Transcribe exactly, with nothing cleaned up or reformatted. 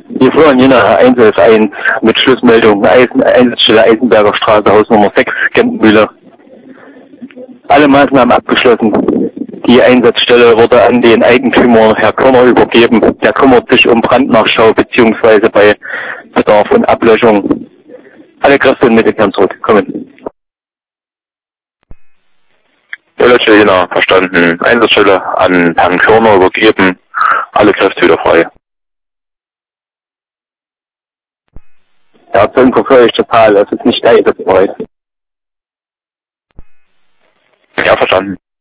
Wir führen je nach Einsatz eins mit Schlussmeldung Eisen, Einsatzstelle Eisenberger Straße, Hausnummer sechs, Gentenmühle. Alle Maßnahmen abgeschlossen. Die Einsatzstelle wurde an den Eigentümer Herr Körner übergeben. Der kümmert sich um Brandnachschau bzw. bei Bedarf und Ablöschung. Alle Kräfte und Mittel können zurückkommen. Deutsche Jena, verstanden. Einsatzstelle an Herrn Körner übergeben. Alle Kräfte wieder frei. Ja, zum verfolge ich total. Es ist nicht einsatzbereit. Ja, verstanden.